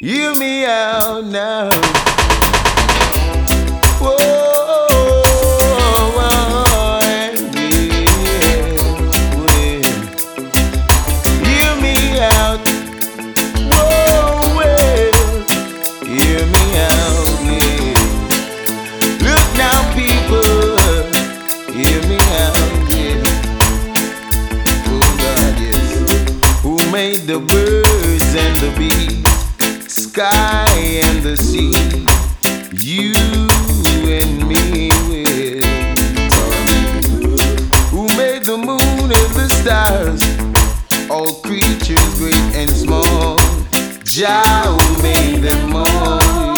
Hear me out now. Whoa, hear me out. Whoa, hear me out. Yeah. Look now, people, hear me out. Yeah. Oh God, yes. Who made the birds and the bees, sky and the sea? You and me will. Who made the moon and the stars, all creatures great and small? Jah who made them all.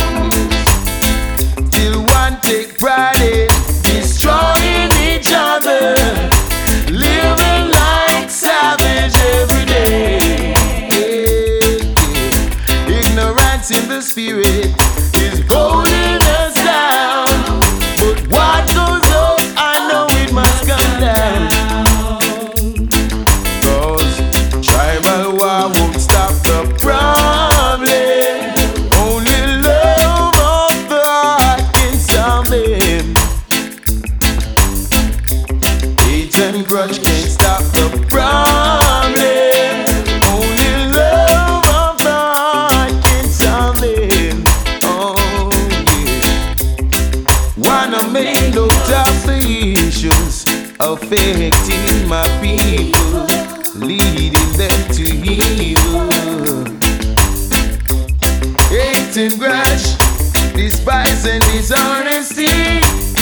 Yes. Till one take pride in destroying each other, living like savage every day. Ignorance in the spirit is holding us down, but what goes up, I know it must come down. Cause tribal war won't stop the problem. Only love of the heart can solve it. Hate and grudge can't stop the problem. Only love of the heart can solve it. Oh yeah. Wanna make no tough issues affecting my people, leading them to evil. Hate and grudge, despise and dishonesty.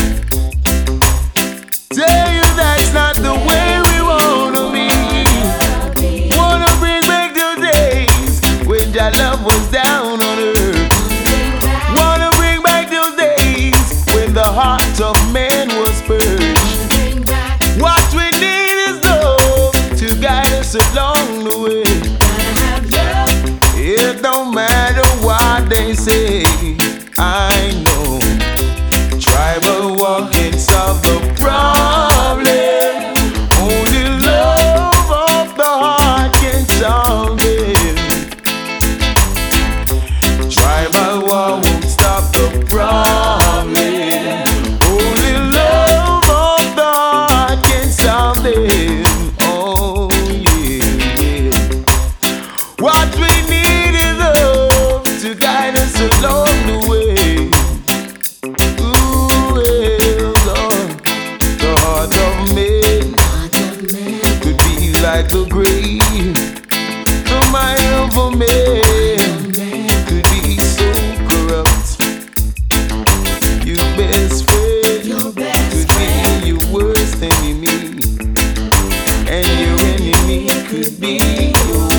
Tell you that's not the way we wanna be. Wanna bring back the days when that love was down on earth. Wanna bring back those days when the heart of man was purged. What we need is love to guide us along the way. It don't matter what they say, I know tribal war can solve the problem. Only love of the heart can solve it. Tribal war won't stop the problem. Only love of the heart can solve it. Oh yeah, yeah. What we need is love to guide us along the way. Ooh, well, Lord, the heart of man could be like the grave. The mind of a man could be so corrupt. Your best friend could be your worst enemy, and your enemy could be your